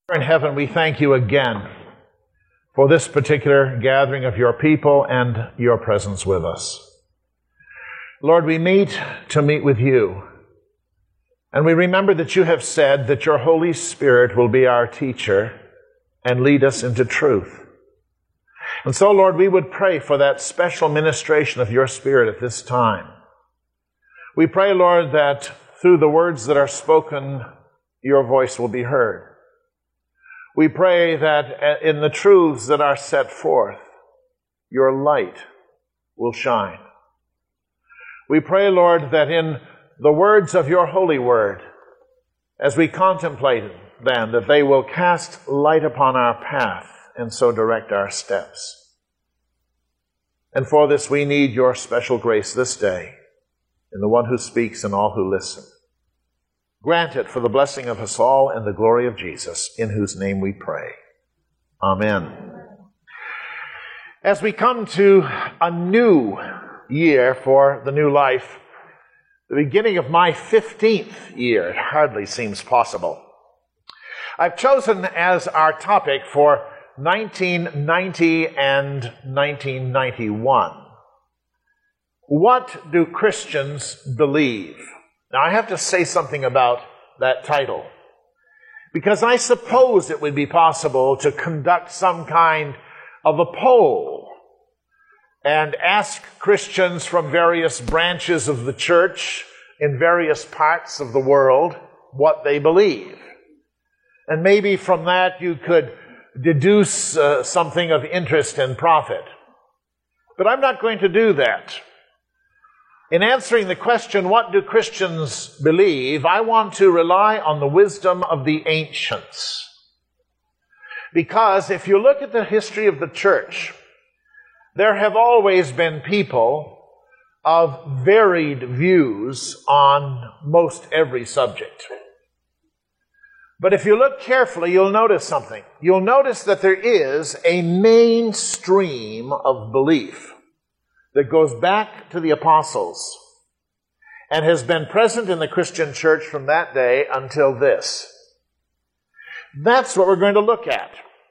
In heaven, we thank you again for this particular gathering of your people and your presence with us. Lord, we meet to meet with you, and we remember that you have said that your Holy Spirit will be our teacher and lead us into truth. And so, Lord, we would pray for that special ministration of your Spirit at this time. We pray, Lord, that through the words that are spoken, your voice will be heard. We pray that in the truths that are set forth, your light will shine. We pray, Lord, that in the words of your holy word, as we contemplate them, that they will cast light upon our path and so direct our steps. And for this we need your special grace this day in the one who speaks and all who listen. Grant it for the blessing of us all and the glory of Jesus, in whose name we pray. Amen. As we come to a new year for the new life, the beginning of my 15th year, it hardly seems possible. I've chosen as our topic for 1990 and 1991, what do Christians believe? Now, I have to say something about that title, because I suppose it would be possible to conduct some kind of a poll and ask Christians from various branches of the church in various parts of the world what they believe. And maybe from that you could deduce something of interest and profit. But I'm not going to do that. In answering the question, what do Christians believe, I want to rely on the wisdom of the ancients. Because if you look at the history of the church, there have always been people of varied views on most every subject. But if you look carefully, you'll notice something. You'll notice that there is a mainstream of belief that goes back to the apostles and has been present in the Christian church from that day until this. That's what we're going to look at.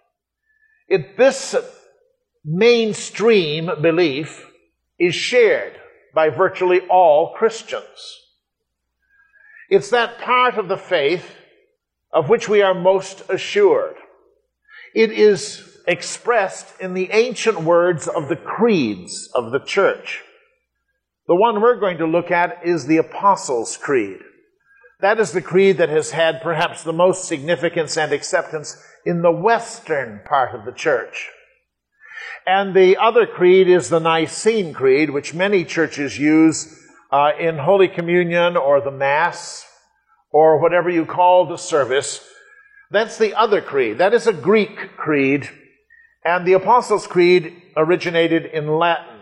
This mainstream belief is shared by virtually all Christians. It's that part of the faith of which we are most assured. It is expressed in the ancient words of the creeds of the church. The one we're going to look at is the Apostles' Creed. That is the creed that has had perhaps the most significance and acceptance in the western part of the church. And the other creed is the Nicene Creed, which many churches use in Holy Communion or the Mass or whatever you call the service. That's the other creed. That is a Greek creed. And the Apostles' Creed originated in Latin.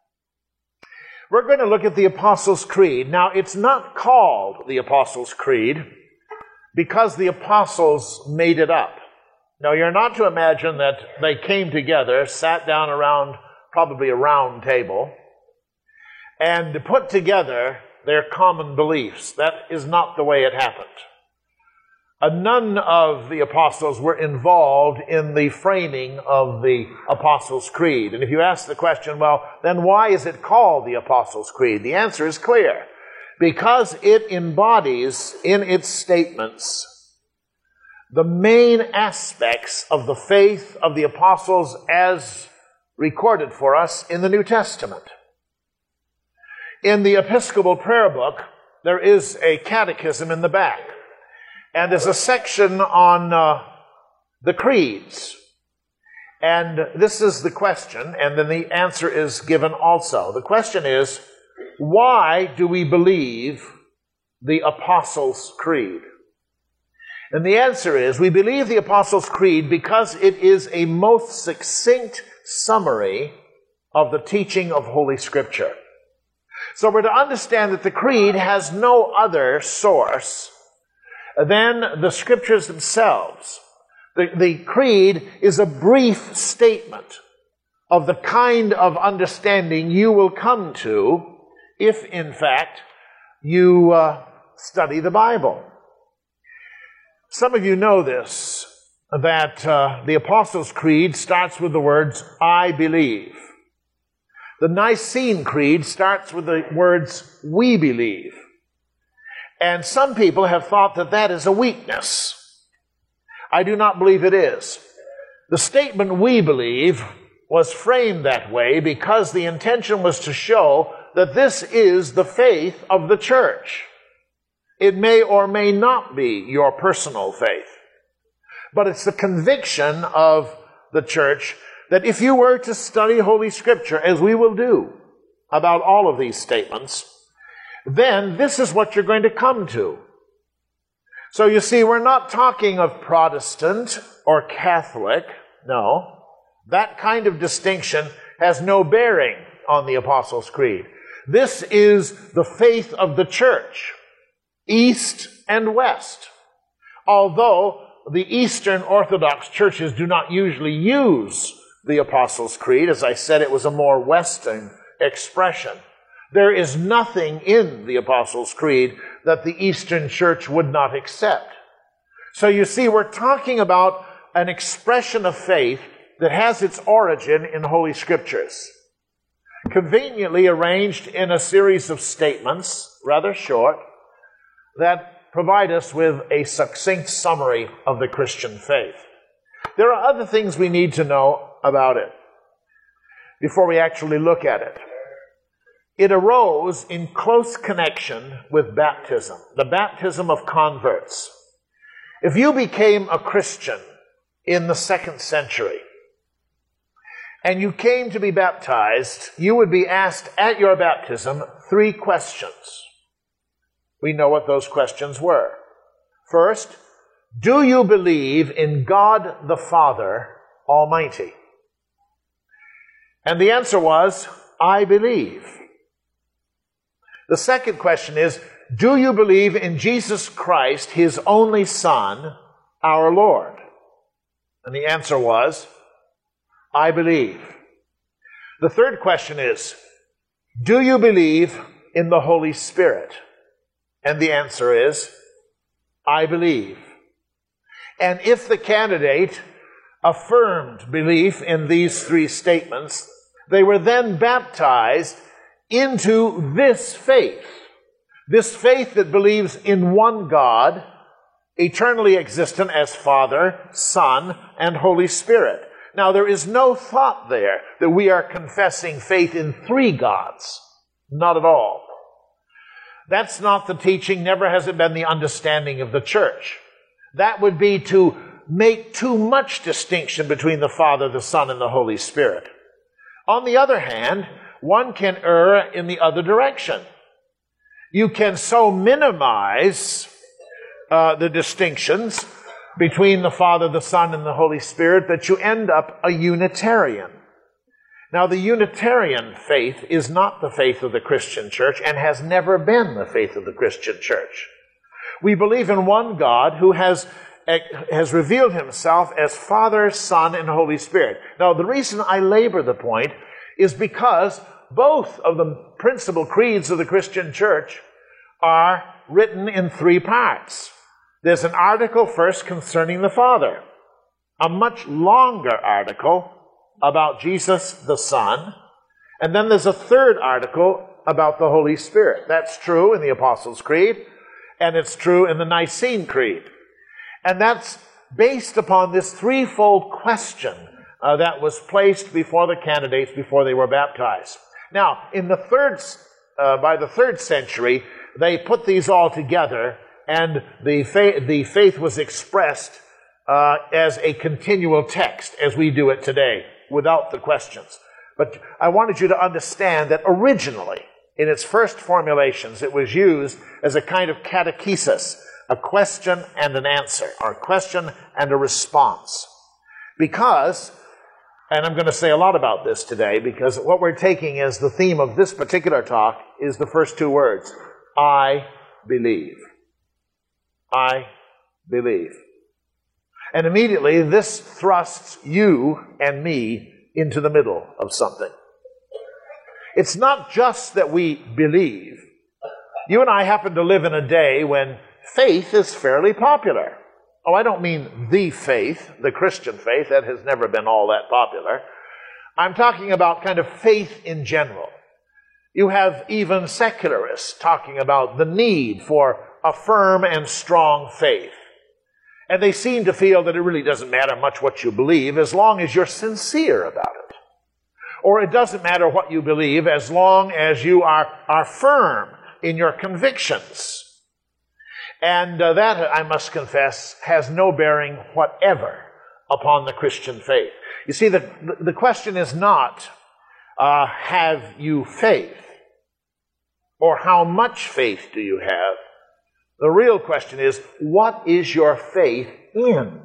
We're going to look at the Apostles' Creed. Now, it's not called the Apostles' Creed because the apostles made it up. Now, you're not to imagine that they came together, sat down around probably a round table, and put together their common beliefs. That is not the way it happened. None of the apostles were involved in the framing of the Apostles' Creed. And if you ask the question, well, then why is it called the Apostles' Creed? The answer is clear. Because it embodies in its statements the main aspects of the faith of the apostles as recorded for us in the New Testament. In the Episcopal Prayer Book, there is a catechism in the back. And there's a section on the creeds. And this is the question, and then the answer is given also. The question is, why do we believe the Apostles' Creed? And the answer is, we believe the Apostles' Creed because it is a most succinct summary of the teaching of Holy Scripture. So we're to understand that the Creed has no other source than the Scriptures themselves. The Creed is a brief statement of the kind of understanding you will come to if, in fact, you study the Bible. Some of you know this, that the Apostles' Creed starts with the words, I believe. The Nicene Creed starts with the words, we believe. And some people have thought that that is a weakness. I do not believe it is. The statement, we believe, was framed that way because the intention was to show that this is the faith of the church. It may or may not be your personal faith, but it's the conviction of the church that if you were to study Holy Scripture, as we will do about all of these statements, then this is what you're going to come to. So you see, we're not talking of Protestant or Catholic. No, that kind of distinction has no bearing on the Apostles' Creed. This is the faith of the church, East and West. Although the Eastern Orthodox churches do not usually use the Apostles' Creed, as I said, it was a more Western expression. There is nothing in the Apostles' Creed that the Eastern Church would not accept. So you see, we're talking about an expression of faith that has its origin in Holy Scriptures, conveniently arranged in a series of statements, rather short, that provide us with a succinct summary of the Christian faith. There are other things we need to know about it before we actually look at it. It arose in close connection with baptism, the baptism of converts. If you became a Christian in the 2nd century and you came to be baptized, you would be asked at your baptism 3 questions. We know what those questions were. First, do you believe in God the Father Almighty? And the answer was, I believe. The second question is, do you believe in Jesus Christ, His only Son, our Lord? And the answer was, I believe. The third question is, do you believe in the Holy Spirit? And the answer is, I believe. And if the candidate affirmed belief in these 3 statements, they were then baptized into this faith that believes in one God, eternally existent as Father, Son, and Holy Spirit. Now, there is no thought there that we are confessing faith in 3 gods. Not at all. That's not the teaching, never has it been the understanding of the church. That would be to make too much distinction between the Father, the Son, and the Holy Spirit. On the other hand, one can err in the other direction. You can so minimize the distinctions between the Father, the Son, and the Holy Spirit that you end up a Unitarian. Now, the Unitarian faith is not the faith of the Christian church and has never been the faith of the Christian church. We believe in one God who has revealed Himself as Father, Son, and Holy Spirit. Now, the reason I labor the point is because both of the principal creeds of the Christian church are written in 3 parts. There's an article first concerning the Father, a much longer article about Jesus the Son, and then there's a third article about the Holy Spirit. That's true in the Apostles' Creed, and it's true in the Nicene Creed. And that's based upon this threefold question that was placed before the candidates before they were baptized. Now, by the 3rd century, they put these all together, and the faith was expressed as a continual text, as we do it today, without the questions. But I wanted you to understand that originally, in its first formulations, it was used as a kind of catechesis, a question and an answer, or a question and a response. Because, and I'm going to say a lot about this today, because what we're taking as the theme of this particular talk is the first 2 words, I believe. I believe. And immediately this thrusts you and me into the middle of something. It's not just that we believe. You and I happen to live in a day when faith is fairly popular. Oh, I don't mean the faith, the Christian faith. That has never been all that popular. I'm talking about kind of faith in general. You have even secularists talking about the need for a firm and strong faith. And they seem to feel that it really doesn't matter much what you believe as long as you're sincere about it. Or it doesn't matter what you believe as long as you are firm in your convictions. And that, I must confess, has no bearing whatever upon the Christian faith. You see, the question is not, have you faith? Or how much faith do you have? The real question is, what is your faith in?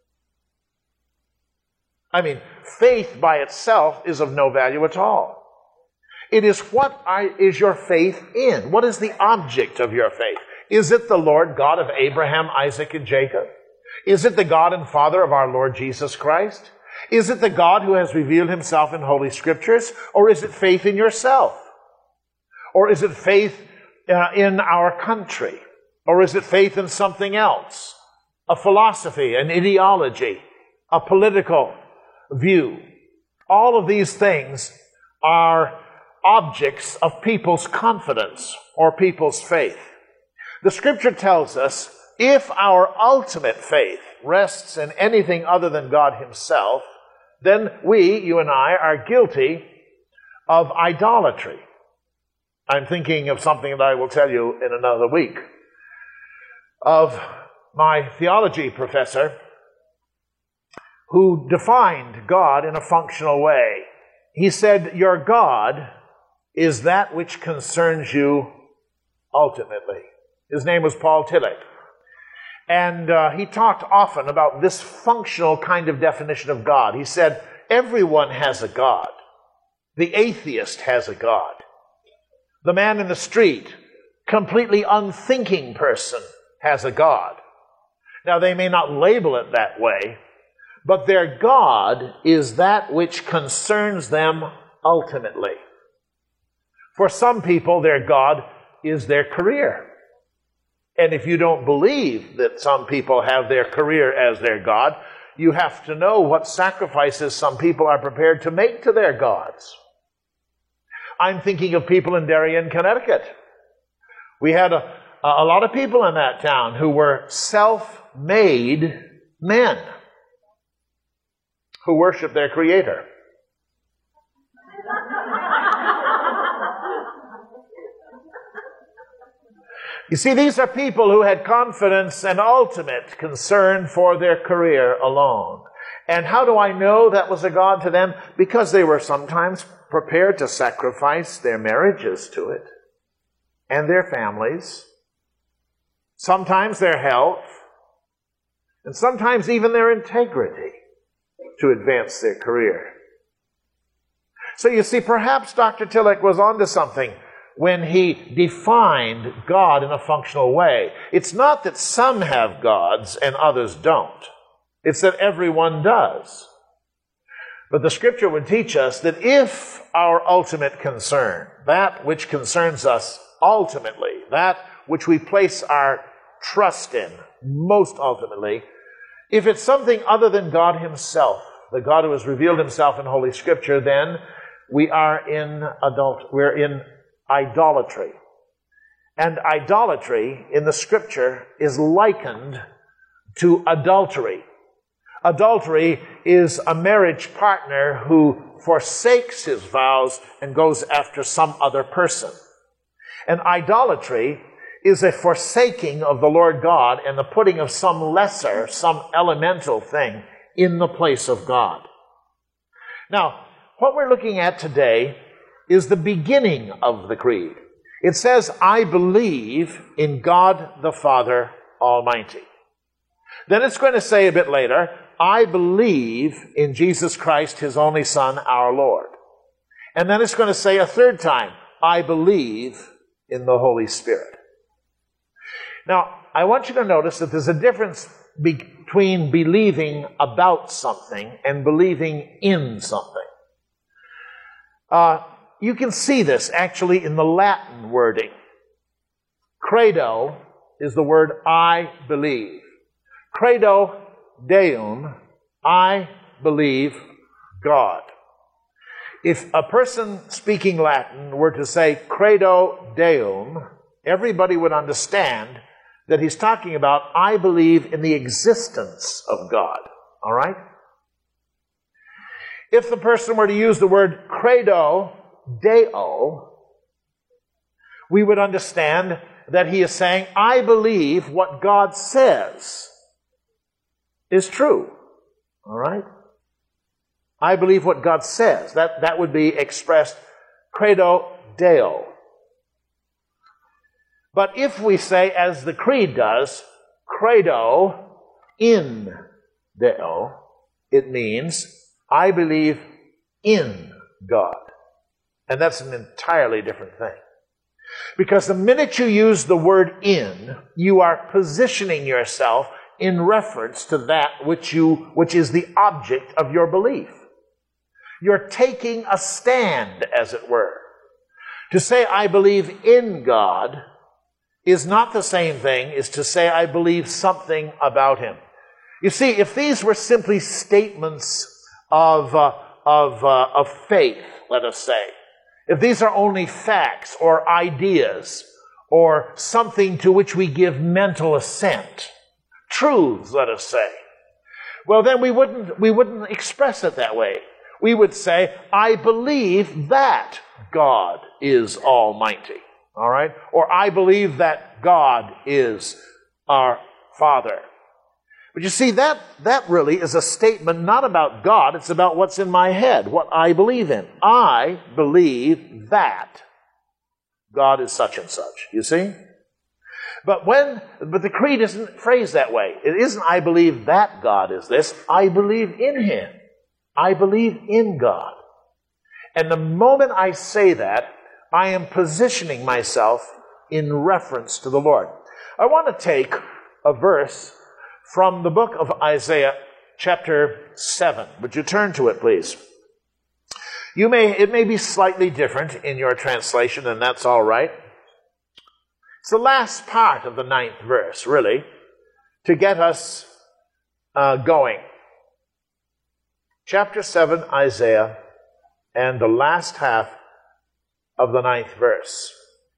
I mean, faith by itself is of no value at all. It is what is your faith in? What is the object of your faith? Is it the Lord God of Abraham, Isaac, and Jacob? Is it the God and Father of our Lord Jesus Christ? Is it the God who has revealed himself in Holy Scriptures? Or is it faith in yourself? Or is it faith in our country? Or is it faith in something else? A philosophy, an ideology, a political view. All of these things are objects of people's confidence or people's faith. The Scripture tells us if our ultimate faith rests in anything other than God himself, then we, you and I, are guilty of idolatry. I'm thinking of something that I will tell you in another week. Of my theology professor who defined God in a functional way. He said, your God is that which concerns you ultimately. His name was Paul Tillich. And he talked often about this functional kind of definition of God. He said, everyone has a God. The atheist has a God. The man in the street, completely unthinking person, has a God. Now, they may not label it that way, but their God is that which concerns them ultimately. For some people, their God is their career. And if you don't believe that some people have their career as their God, you have to know what sacrifices some people are prepared to make to their gods. I'm thinking of people in Darien, Connecticut. We had a lot of people in that town who were self-made men who worship their Creator. You see, these are people who had confidence and ultimate concern for their career alone. And how do I know that was a God to them? Because they were sometimes prepared to sacrifice their marriages to it, and their families, sometimes their health, and sometimes even their integrity to advance their career. So you see, perhaps Dr. Tillich was onto something when he defined God in a functional way. It's not that some have gods and others don't. It's that everyone does. But the Scripture would teach us that if our ultimate concern, that which concerns us ultimately, that which we place our trust in most ultimately, if it's something other than God himself, the God who has revealed himself in Holy Scripture, then we're in idolatry. And idolatry in the Scripture is likened to adultery. Adultery is a marriage partner who forsakes his vows and goes after some other person. And idolatry is a forsaking of the Lord God and the putting of some lesser, some elemental thing in the place of God. Now, what we're looking at today is the beginning of the creed. It says, I believe in God the Father Almighty. Then it's going to say a bit later, I believe in Jesus Christ, his only Son, our Lord. And then it's going to say a third time, I believe in the Holy Spirit. Now, I want you to notice that there's a difference between believing about something and believing in something. You can see this actually in the Latin wording. Credo is the word I believe. Credo Deum, I believe God. If a person speaking Latin were to say Credo Deum, everybody would understand that he's talking about, I believe in the existence of God. All right? If the person were to use the word Credo Deo, we would understand that he is saying, I believe what God says is true. All right? I believe what God says. That would be expressed Credo Deo. But if we say, as the Creed does, Credo in Deo, it means, I believe in God. And that's an entirely different thing. Because the minute you use the word in, you are positioning yourself in reference to that which is the object of your belief. You're taking a stand, as it were. To say, I believe in God, is not the same thing as to say, I believe something about Him. You see, if these were simply statements of faith, let us say, if these are only facts or ideas or something to which we give mental assent, truths, let us say, well, then we wouldn't express it that way. We would say, I believe that God is almighty. All right? Or I believe that God is our Father. But you see, that really is a statement not about God, it's about what's in my head, what I believe in. I believe that God is such and such. You see? But the creed isn't phrased that way. It isn't, I believe that God is this. I believe in Him. I believe in God. And the moment I say that, I am positioning myself in reference to the Lord. I want to take a verse from the book of Isaiah, chapter 7. Would you turn to it, please? It may be slightly different in your translation, and that's all right. It's the last part of the 9th verse, really, to get us going. Chapter 7, Isaiah, and the last half of the 9th verse.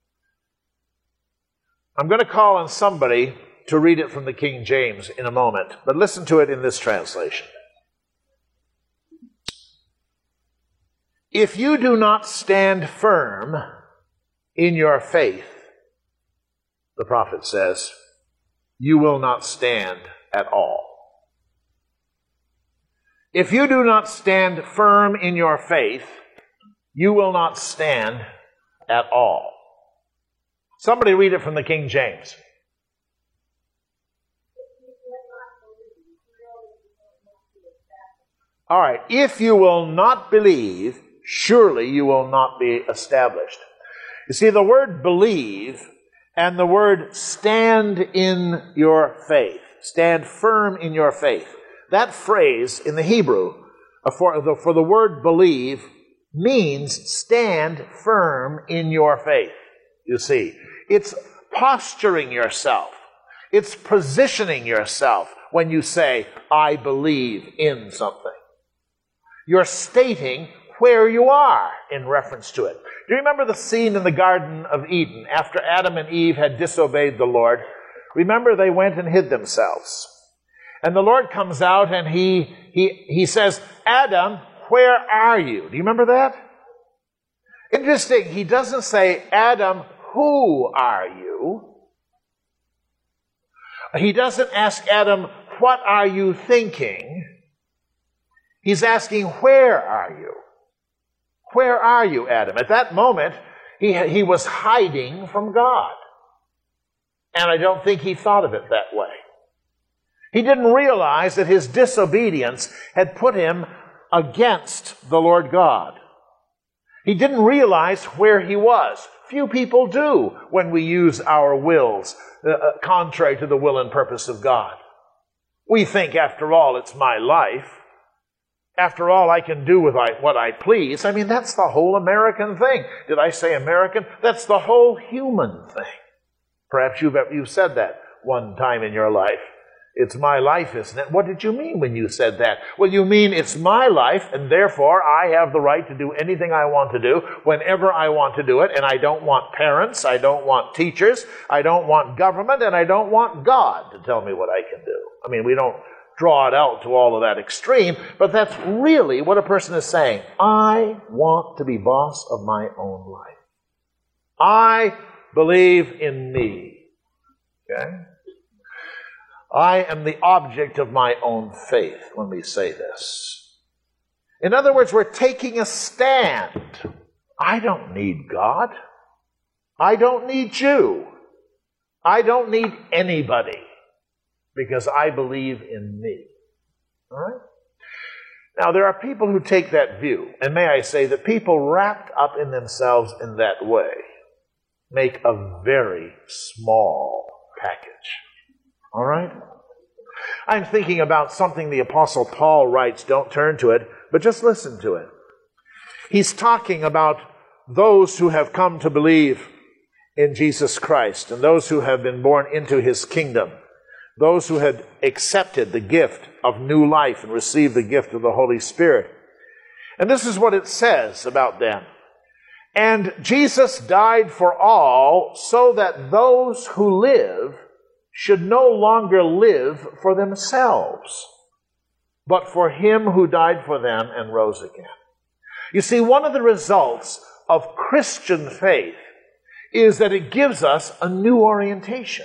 I'm going to call on somebody to read it from the King James in a moment, but listen to it in this translation. If you do not stand firm in your faith, the prophet says, you will not stand at all. If you do not stand firm in your faith, you will not stand at all. Somebody read it from the King James. All right. If you will not believe, surely you will not be established. You see, the word believe and the word stand in your faith, stand firm in your faith, that phrase in the Hebrew for the word believe means stand firm in your faith. You see, it's posturing yourself. It's positioning yourself when you say, I believe in something. You're stating where you are in reference to it. Do you remember the scene in the Garden of Eden after Adam and Eve had disobeyed the Lord? Remember, they went and hid themselves. And the Lord comes out and he says, Adam, where are you? Do you remember that? Interesting. He doesn't say, Adam, who are you? He doesn't ask Adam, what are you thinking? He's asking, where are you? Where are you, Adam? At that moment, he was hiding from God. And I don't think he thought of it that way. He didn't realize that his disobedience had put him against the Lord God. He didn't realize where he was. Few people do when we use our wills contrary to the will and purpose of God. We think, after all, it's my life. After all, I can do with what I please. I mean, that's the whole American thing. Did I say American? That's the whole human thing. Perhaps you've said that one time in your life. It's my life, isn't it? What did you mean when you said that? Well, you mean it's my life, and therefore I have the right to do anything I want to do, whenever I want to do it, and I don't want parents, I don't want teachers, I don't want government, and I don't want God to tell me what I can do. I mean, we don't draw it out to all of that extreme, but that's really what a person is saying. I want to be boss of my own life. I believe in me. Okay? I am the object of my own faith when we say this. In other words, we're taking a stand. I don't need God. I don't need you. I don't need anybody because I believe in me. All right? Now, there are people who take that view, and may I say that people wrapped up in themselves in that way make a very small package. All right? I'm thinking about something the Apostle Paul writes. Don't turn to it, but just listen to it. He's talking about those who have come to believe in Jesus Christ and those who have been born into his kingdom, those who had accepted the gift of new life and received the gift of the Holy Spirit. And this is what it says about them. And Jesus died for all so that those who live should no longer live for themselves, but for him who died for them and rose again. You see, one of the results of Christian faith is that it gives us a new orientation.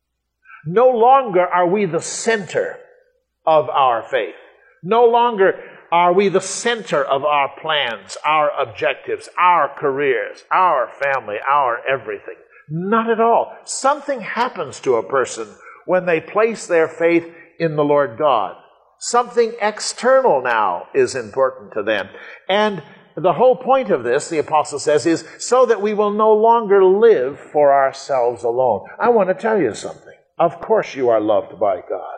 No longer are we the center of our faith. No longer are we the center of our plans, our objectives, our careers, our family, our everything. Not at all. Something happens to a person when they place their faith in the Lord God. Something external now is important to them. And the whole point of this, the apostle says, is so that we will no longer live for ourselves alone. I want to tell you something. Of course you are loved by God.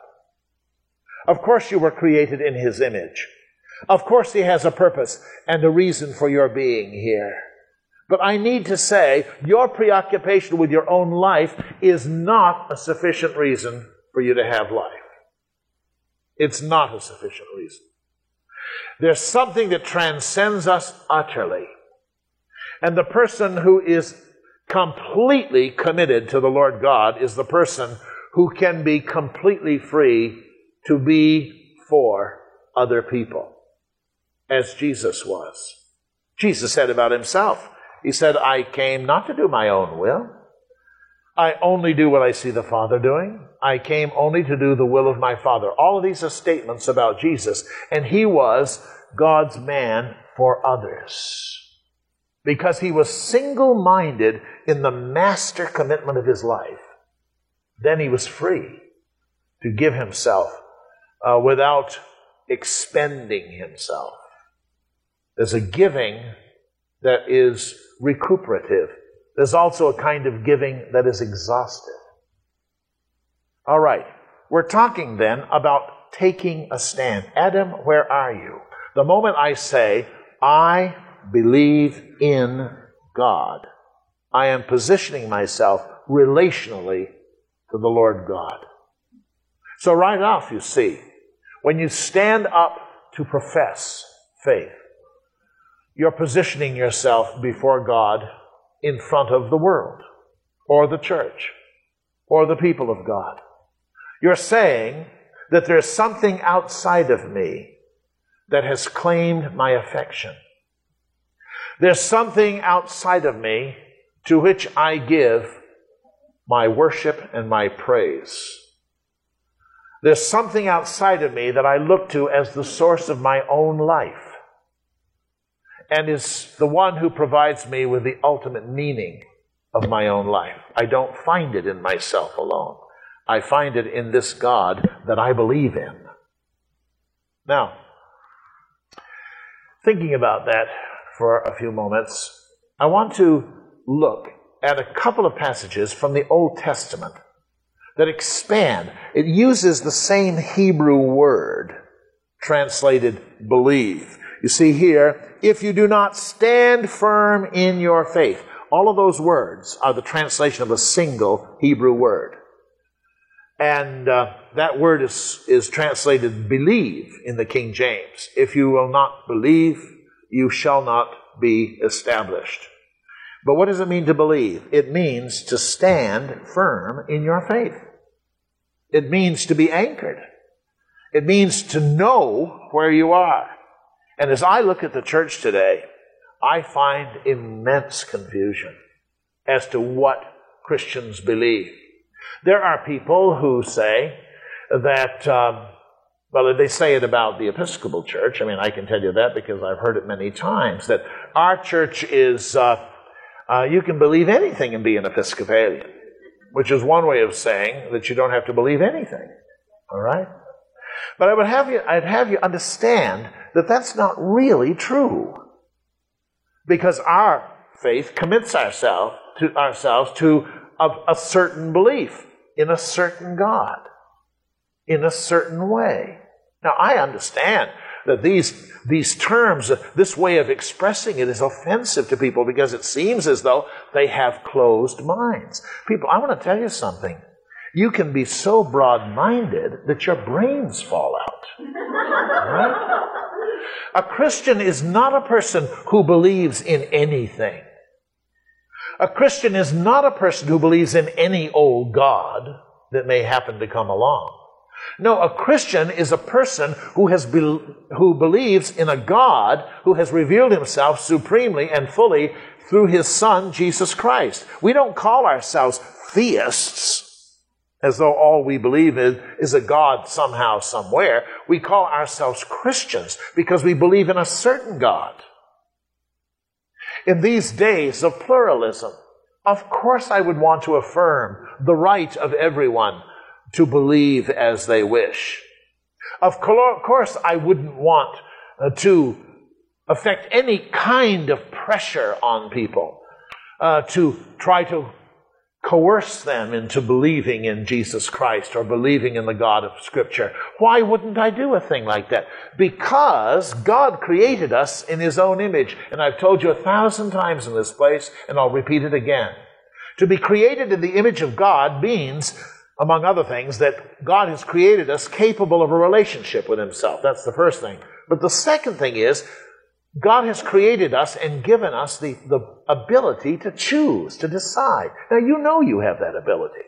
Of course you were created in his image. Of course he has a purpose and a reason for your being here. But I need to say, your preoccupation with your own life is not a sufficient reason for you to have life. It's not a sufficient reason. There's something that transcends us utterly. And the person who is completely committed to the Lord God is the person who can be completely free to be for other people, as Jesus was. Jesus said about himself, he said, I came not to do my own will. I only do what I see the Father doing. I came only to do the will of my Father. All of these are statements about Jesus. And he was God's man for others. Because he was single-minded in the master commitment of his life. Then he was free to give himself without expending himself. There's a giving that is recuperative. There's also a kind of giving that is exhaustive. All right, we're talking then about taking a stand. Adam, where are you? The moment I say, I believe in God, I am positioning myself relationally to the Lord God. So right off, you see, when you stand up to profess faith, you're positioning yourself before God in front of the world, or the church, or the people of God. You're saying that there's something outside of me that has claimed my affection. There's something outside of me to which I give my worship and my praise. There's something outside of me that I look to as the source of my own life, and is the one who provides me with the ultimate meaning of my own life. I don't find it in myself alone. I find it in this God that I believe in. Now, thinking about that for a few moments, I want to look at a couple of passages from the Old Testament that expand. It uses the same Hebrew word, translated believe. You see here, if you do not stand firm in your faith. All of those words are the translation of a single Hebrew word. And that word is translated believe in the King James. If you will not believe, you shall not be established. But what does it mean to believe? It means to stand firm in your faith. It means to be anchored. It means to know where you are. And as I look at the church today, I find immense confusion as to what Christians believe. There are people who say that, well, they say it about the Episcopal Church. I mean, I can tell you that because I've heard it many times, that our church is, you can believe anything and be an Episcopalian, which is one way of saying that you don't have to believe anything. All right? But I'd have you understand that that's not really true. Because our faith commits ourselves to a certain belief in a certain God, in a certain way. Now, I understand that these terms, this way of expressing it is offensive to people because it seems as though they have closed minds. People, I want to tell you something. You can be so broad-minded that your brains fall out. Right? A Christian is not a person who believes in anything. A Christian is not a person who believes in any old God that may happen to come along. No, a Christian is a person who believes in a God who has revealed himself supremely and fully through his Son, Jesus Christ. We don't call ourselves theists, as though all we believe is a God somehow, somewhere. We call ourselves Christians because we believe in a certain God. In these days of pluralism, of course I would want to affirm the right of everyone to believe as they wish. Of course I wouldn't want to affect any kind of pressure on people to try to coerce them into believing in Jesus Christ or believing in the God of Scripture. Why wouldn't I do a thing like that? Because God created us in His own image. And I've told you 1,000 times in this place, and I'll repeat it again. To be created in the image of God means, among other things, that God has created us capable of a relationship with Himself. That's the first thing. But the second thing is, God has created us and given us the ability to choose, to decide. Now, you know you have that ability.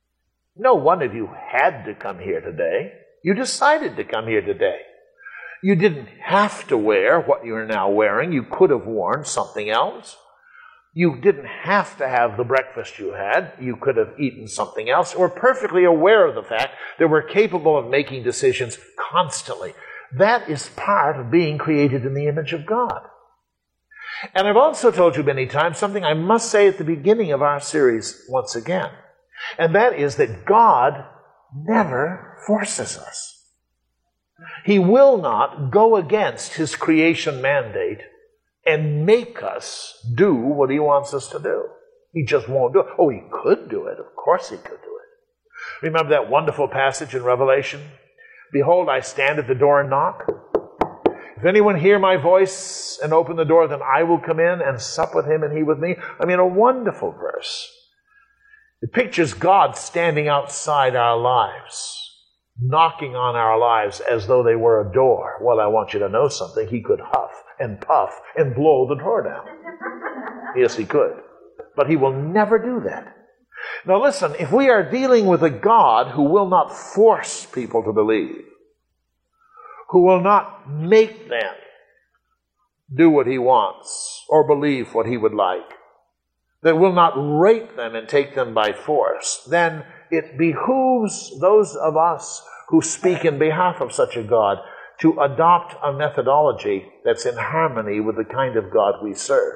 No one of you had to come here today. You decided to come here today. You didn't have to wear what you're now wearing. You could have worn something else. You didn't have to have the breakfast you had. You could have eaten something else. We're perfectly aware of the fact that we're capable of making decisions constantly. That is part of being created in the image of God. And I've also told you many times something I must say at the beginning of our series once again. And that is that God never forces us. He will not go against His creation mandate and make us do what He wants us to do. He just won't do it. Oh, He could do it. Of course He could do it. Remember that wonderful passage in Revelation? Behold, I stand at the door and knock. If anyone hear my voice and open the door, then I will come in and sup with him and he with me. I mean, a wonderful verse. It pictures God standing outside our lives, knocking on our lives as though they were a door. Well, I want you to know something. He could huff and puff and blow the door down. Yes, He could. But He will never do that. Now listen, if we are dealing with a God who will not force people to believe, who will not make them do what He wants or believe what He would like, that will not rape them and take them by force, then it behooves those of us who speak in behalf of such a God to adopt a methodology that's in harmony with the kind of God we serve.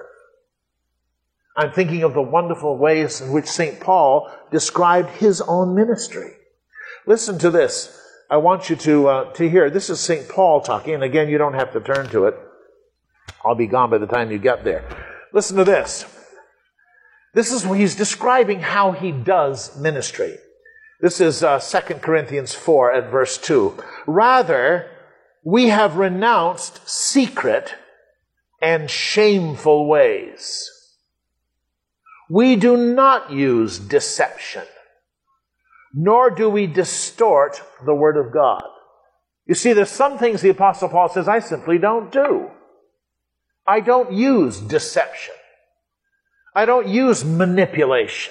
I'm thinking of the wonderful ways in which St. Paul described his own ministry. Listen to this. I want you to hear. This is St. Paul talking, and again, you don't have to turn to it. I'll be gone by the time you get there. Listen to this. This is where he's describing how he does ministry. This is 2 Corinthians 4 at verse 2. Rather, we have renounced secret and shameful ways. We do not use deception, nor do we distort the Word of God. You see, there's some things the Apostle Paul says I simply don't do. I don't use deception. I don't use manipulation.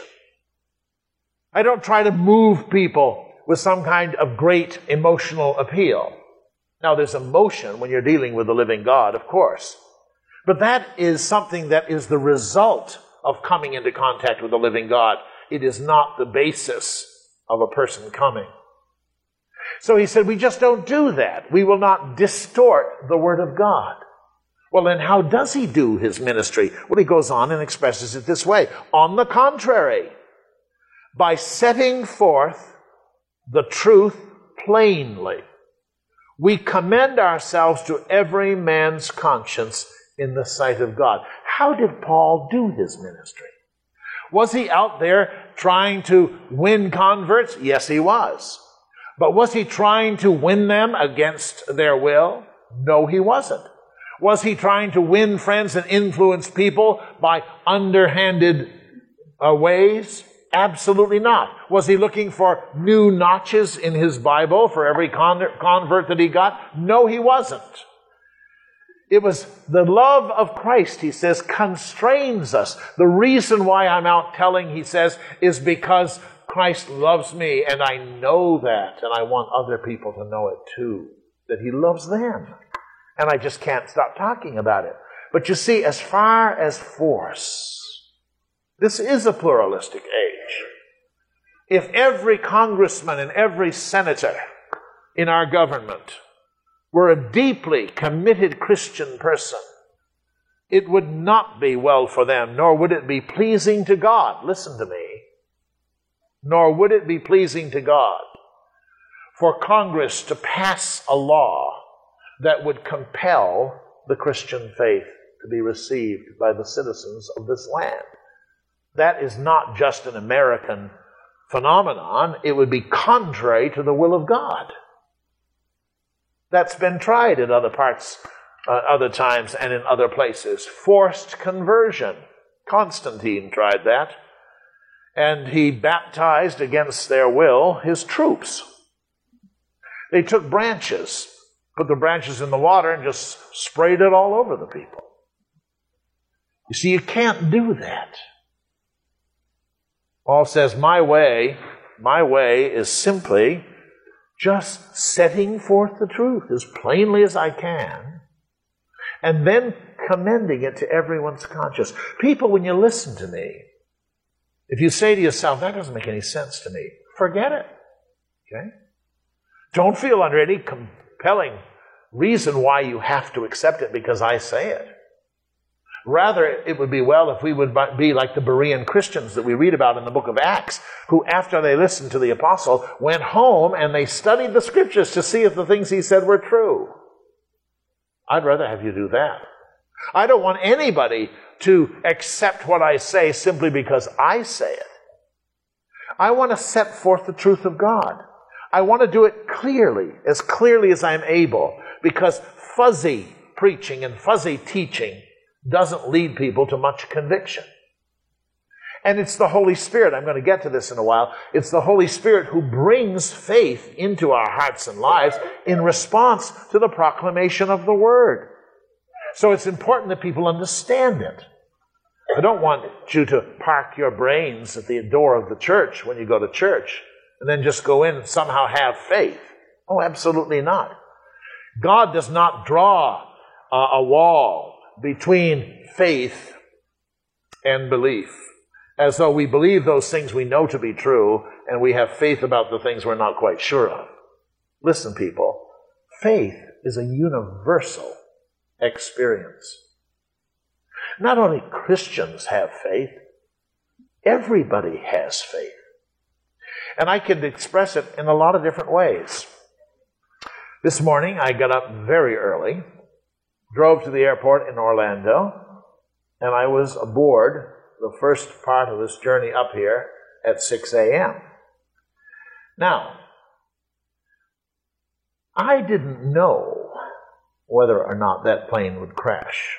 I don't try to move people with some kind of great emotional appeal. Now, there's emotion when you're dealing with the living God, of course. But that is something that is the result of coming into contact with the living God. It is not the basis of a person coming. So he said, we just don't do that. We will not distort the Word of God. Well, then how does he do his ministry? Well, he goes on and expresses it this way. On the contrary, by setting forth the truth plainly, we commend ourselves to every man's conscience in the sight of God. How did Paul do his ministry? Was he out there trying to win converts? Yes, he was. But was he trying to win them against their will? No, he wasn't. Was he trying to win friends and influence people by underhanded ways? Absolutely not. Was he looking for new notches in his Bible for every convert that he got? No, he wasn't. It was the love of Christ, he says, constrains us. The reason why I'm out telling, he says, is because Christ loves me, and I know that, and I want other people to know it too, that he loves them. And I just can't stop talking about it. But you see, as far as force, this is a pluralistic age. If every congressman and every senator in our government were a deeply committed Christian person, it would not be well for them, nor would it be pleasing to God. Listen to me. Nor would it be pleasing to God for Congress to pass a law that would compel the Christian faith to be received by the citizens of this land. That is not just an American phenomenon. It would be contrary to the will of God. That's been tried in other parts, other times, and in other places. Forced conversion. Constantine tried that. And he baptized against their will his troops. They took branches, put the branches in the water, and just sprayed it all over the people. You see, you can't do that. Paul says, my way is simply just setting forth the truth as plainly as I can, and then commending it to everyone's conscience. People, when you listen to me, if you say to yourself, that doesn't make any sense to me, forget it. Okay? Don't feel under any compelling reason why you have to accept it because I say it. Rather, it would be well if we would be like the Berean Christians that we read about in the book of Acts, who after they listened to the apostle, went home and they studied the scriptures to see if the things he said were true. I'd rather have you do that. I don't want anybody to accept what I say simply because I say it. I want to set forth the truth of God. I want to do it clearly as I'm able, because fuzzy preaching and fuzzy teaching doesn't lead people to much conviction. And it's the Holy Spirit, I'm going to get to this in a while, it's the Holy Spirit who brings faith into our hearts and lives in response to the proclamation of the Word. So it's important that people understand it. I don't want you to park your brains at the door of the church when you go to church and then just go in and somehow have faith. Oh, absolutely not. God does not draw a wall between faith and belief, as though we believe those things we know to be true and we have faith about the things we're not quite sure of. Listen, people, faith is a universal experience. Not only Christians have faith, everybody has faith. And I can express it in a lot of different ways. This morning I got up very early, drove to the airport in Orlando, and I was aboard the first part of this journey up here at 6 a.m. Now, I didn't know whether or not that plane would crash.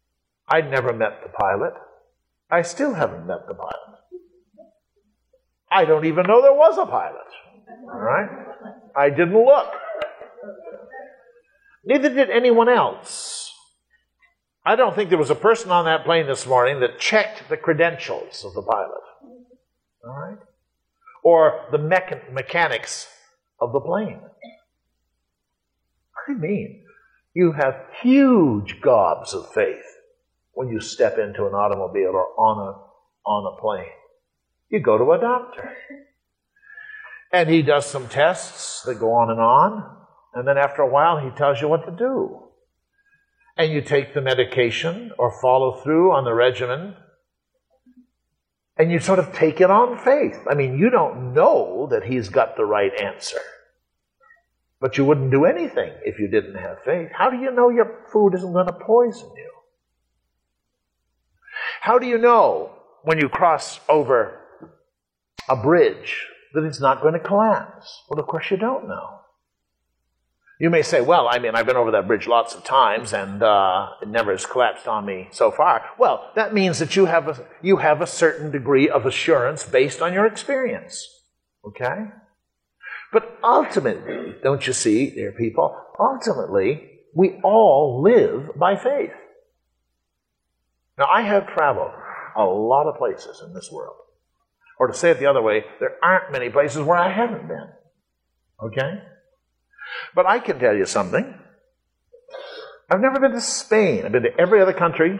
I'd never met the pilot. I still haven't met the pilot. I don't even know there was a pilot. All right? I didn't look. Neither did anyone else. I don't think there was a person on that plane this morning that checked the credentials of the pilot. All right? Or the mechanics of the plane. I mean, you have huge gobs of faith when you step into an automobile or on a plane. You go to a doctor. And he does some tests that go on, and then after a while he tells you what to do. And you take the medication or follow through on the regimen, and you sort of take it on faith. I mean, you don't know that he's got the right answer. But you wouldn't do anything if you didn't have faith. How do you know your food isn't going to poison you? How do you know when you cross over a bridge that it's not going to collapse? Well, of course you don't know. You may say, well, I mean, I've been over that bridge lots of times and it never has collapsed on me so far. Well, that means that you have a certain degree of assurance based on your experience. Okay? But ultimately, don't you see, dear people, ultimately, we all live by faith. Now, I have traveled a lot of places in this world. Or to say it the other way, there aren't many places where I haven't been. Okay? But I can tell you something. I've never been to Spain. I've been to every other country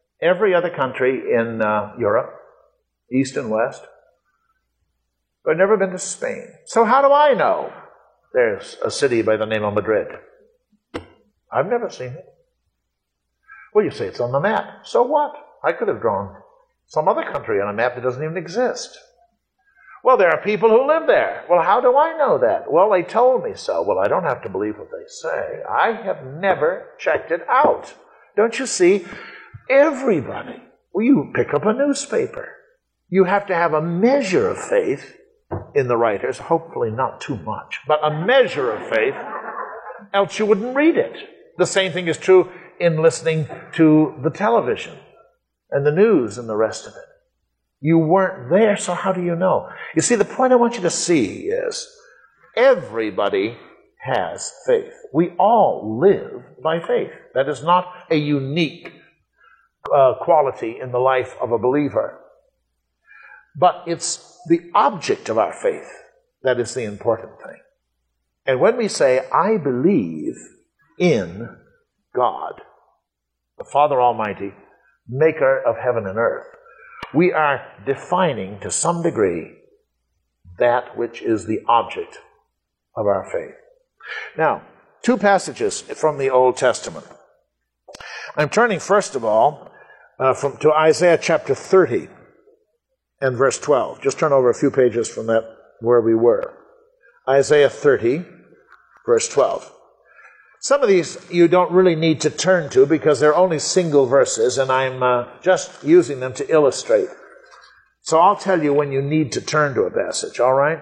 in Europe, East and West. But I've never been to Spain. So how do I know there's a city by the name of Madrid? I've never seen it. Well, you say it's on the map. So what? I could have drawn some other country on a map that doesn't even exist. Well, there are people who live there. Well, how do I know that? Well, they told me so. Well, I don't have to believe what they say. I have never checked it out. Don't you see? Everybody. Well, you pick up a newspaper. You have to have a measure of faith in the writers, hopefully not too much, but a measure of faith, else you wouldn't read it. The same thing is true in listening to the television and the news and the rest of it. You weren't there, so how do you know? You see, the point I want you to see is everybody has faith. We all live by faith. That is not a unique quality in the life of a believer. But it's the object of our faith that is the important thing. And when we say, I believe in God, the Father Almighty, maker of heaven and earth, we are defining to some degree that which is the object of our faith. Now, two passages from the Old Testament. I'm turning first of all to Isaiah chapter 30 and verse 12. Just turn over a few pages from that where we were. Isaiah 30, verse 12. Some of these you don't really need to turn to because they're only single verses, and I'm just using them to illustrate. So I'll tell you when you need to turn to a passage, all right?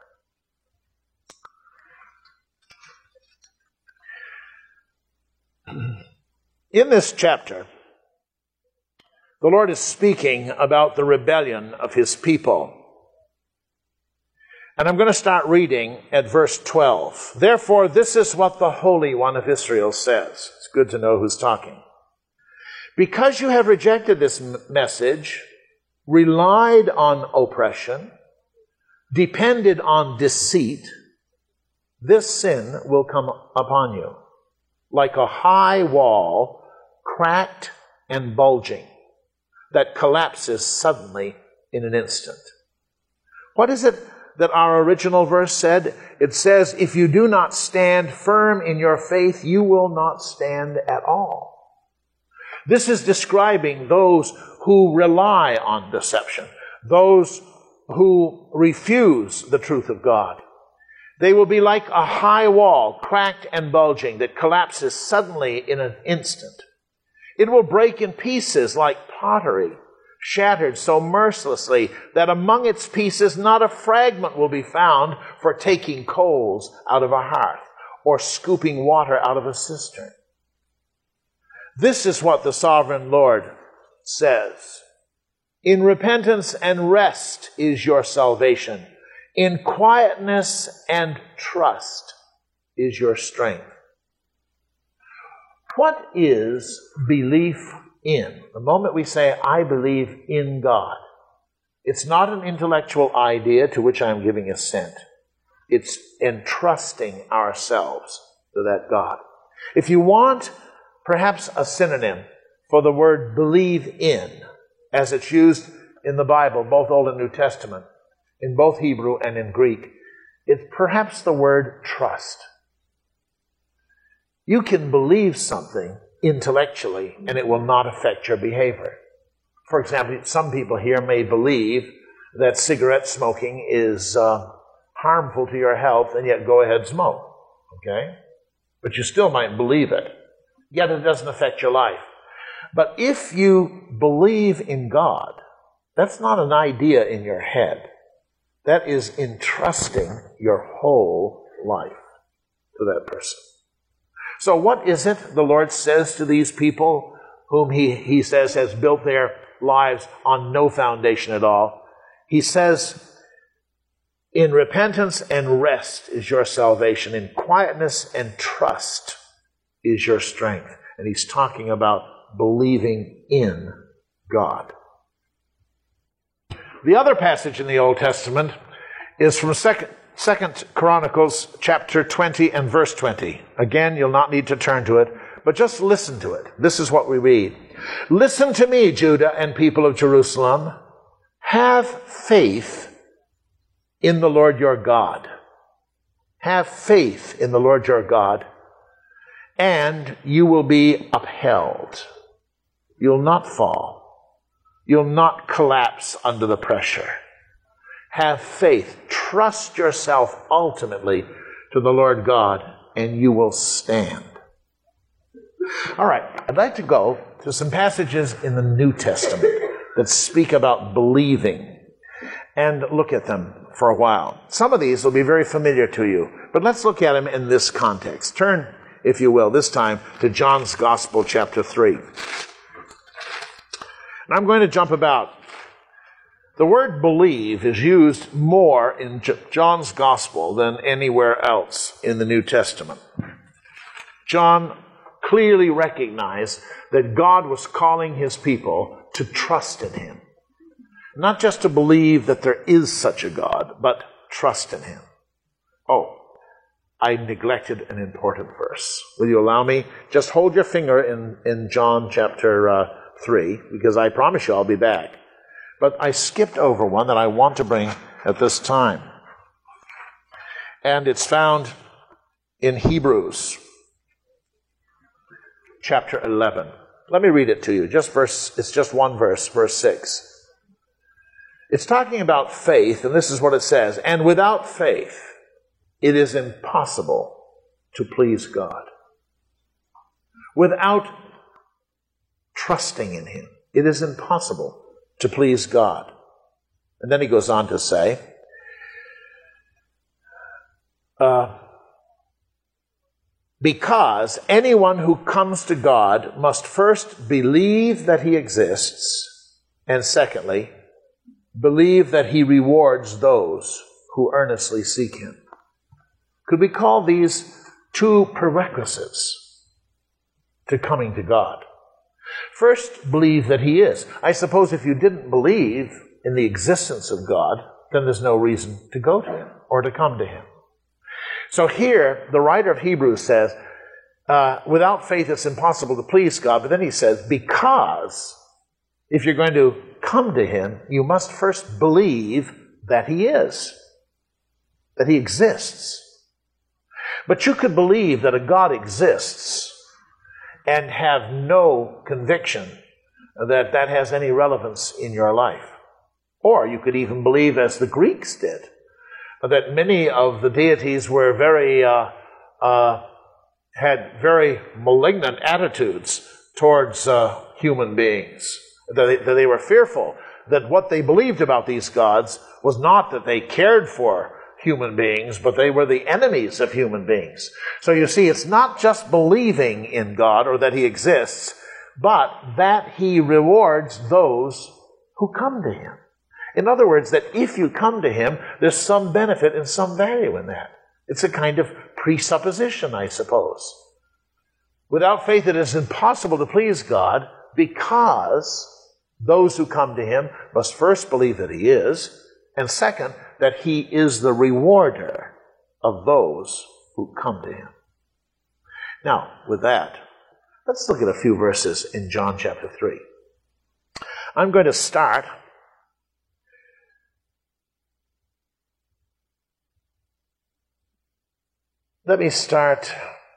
In this chapter, the Lord is speaking about the rebellion of His people. And I'm going to start reading at verse 12. Therefore, this is what the Holy One of Israel says. It's good to know who's talking. Because you have rejected this message, relied on oppression, depended on deceit, this sin will come upon you like a high wall, cracked and bulging, that collapses suddenly in an instant. What is it that our original verse said? It says, if you do not stand firm in your faith, you will not stand at all. This is describing those who rely on deception, those who refuse the truth of God. They will be like a high wall, cracked and bulging, that collapses suddenly in an instant. It will break in pieces like pottery, shattered so mercilessly that among its pieces not a fragment will be found for taking coals out of a hearth or scooping water out of a cistern. This is what the sovereign Lord says. In repentance and rest is your salvation. In quietness and trust is your strength. What is belief in? The moment we say, I believe in God, it's not an intellectual idea to which I'm giving assent. It's entrusting ourselves to that God. If you want perhaps a synonym for the word believe in, as it's used in the Bible, both Old and New Testament, in both Hebrew and in Greek, it's perhaps the word trust. You can believe something intellectually and it will not affect your behavior. For example, some people here may believe that cigarette smoking is harmful to your health and yet go ahead and smoke. Okay? But you still might believe it. Yet it doesn't affect your life. But if you believe in God, that's not an idea in your head. That is entrusting your whole life to that person. So what is it the Lord says to these people whom he says has built their lives on no foundation at all? He says, in repentance and rest is your salvation. In quietness and trust is your strength. And he's talking about believing in God. The other passage in the Old Testament is from Second Chronicles chapter 20 and verse 20. Again, you'll not need to turn to it, but just listen to it. This is what we read. Listen to me, Judah and people of Jerusalem. Have faith in the Lord your God. Have faith in the Lord your God, and you will be upheld. You'll not fall. You'll not collapse under the pressure. Have faith. Trust yourself ultimately to the Lord God, and you will stand. All right, I'd like to go to some passages in the New Testament that speak about believing and look at them for a while. Some of these will be very familiar to you, but let's look at them in this context. Turn, if you will, this time to John's Gospel, chapter 3. And I'm going to jump about. The word believe is used more in John's Gospel than anywhere else in the New Testament. John clearly recognized that God was calling his people to trust in him. Not just to believe that there is such a God, but trust in him. Oh, I neglected an important verse. Will you allow me? Just hold your finger in John chapter 3, because I promise you I'll be back. But I skipped over one that I want to bring at this time. And it's found in Hebrews chapter 11. Let me read it to you. It's just one verse, verse 6. It's talking about faith, and this is what it says. And without faith, it is impossible to please God. Without trusting in him, it is impossible to please God. And then he goes on to say, because anyone who comes to God must first believe that he exists, and secondly, believe that he rewards those who earnestly seek him. Could we call these two prerequisites to coming to God? First, believe that he is. I suppose if you didn't believe in the existence of God, then there's no reason to go to him or to come to him. So here, the writer of Hebrews says, without faith it's impossible to please God, but then he says, because if you're going to come to him, you must first believe that he is, that he exists. But you could believe that a God exists and have no conviction that that has any relevance in your life. Or you could even believe, as the Greeks did, that many of the deities were had very malignant attitudes towards human beings. That they were fearful that what they believed about these gods was not that they cared for human beings, but they were the enemies of human beings. So you see, it's not just believing in God or that he exists, but that he rewards those who come to him. In other words, that if you come to him, there's some benefit and some value in that. It's a kind of presupposition, I suppose. Without faith, it is impossible to please God, because those who come to him must first believe that he is, and second, that he is the rewarder of those who come to him. Now, with that, let's look at a few verses in John chapter 3. I'm going to start Let me start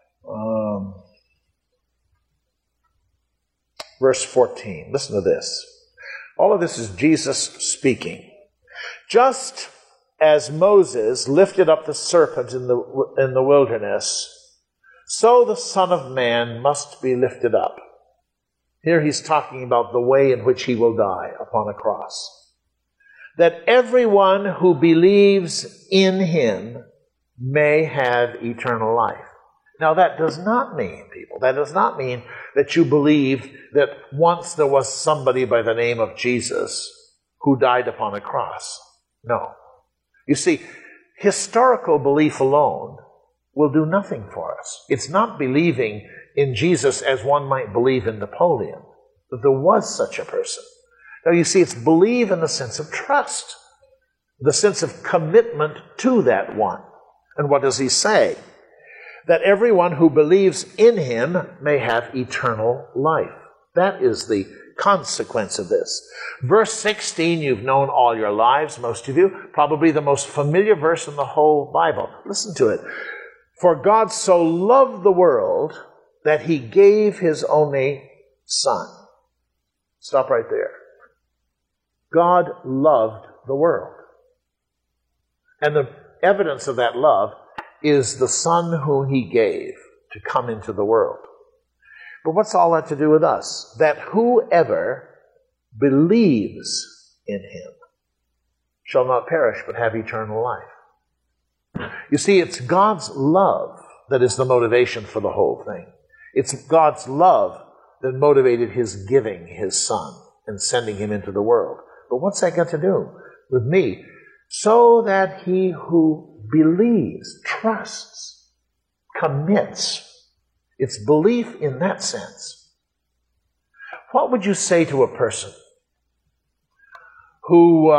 verse 14. Listen to this. All of this is Jesus speaking. Just as Moses lifted up the serpent in the wilderness, so the Son of Man must be lifted up. Here he's talking about the way in which he will die upon a cross. That everyone who believes in him may have eternal life. Now that does not mean, people, that does not mean that you believe that once there was somebody by the name of Jesus who died upon a cross. No. You see, historical belief alone will do nothing for us. It's not believing in Jesus as one might believe in Napoleon, that there was such a person. Now you see, it's believe in the sense of trust, the sense of commitment to that one. And what does he say? That everyone who believes in him may have eternal life. That is the consequence of this. Verse 16, you've known all your lives, most of you. Probably the most familiar verse in the whole Bible. Listen to it. For God so loved the world that he gave his only Son. Stop right there. God loved the world. And the evidence of that love is the Son whom he gave to come into the world. But what's all that to do with us? That whoever believes in him shall not perish but have eternal life. You see, it's God's love that is the motivation for the whole thing. It's God's love that motivated his giving his Son and sending him into the world. But what's that got to do with me? So that he who believes, trusts, commits. It's belief in that sense. What would you say to a person who